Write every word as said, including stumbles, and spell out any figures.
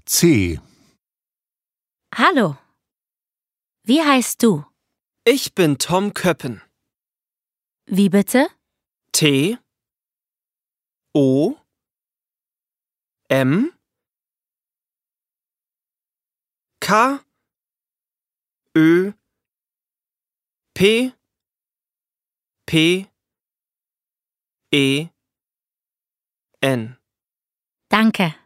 C. Hallo. Wie heißt du? Ich bin Tom Köppen. Wie bitte? T. O. M. K. Ö. P. P. E. N. Danke.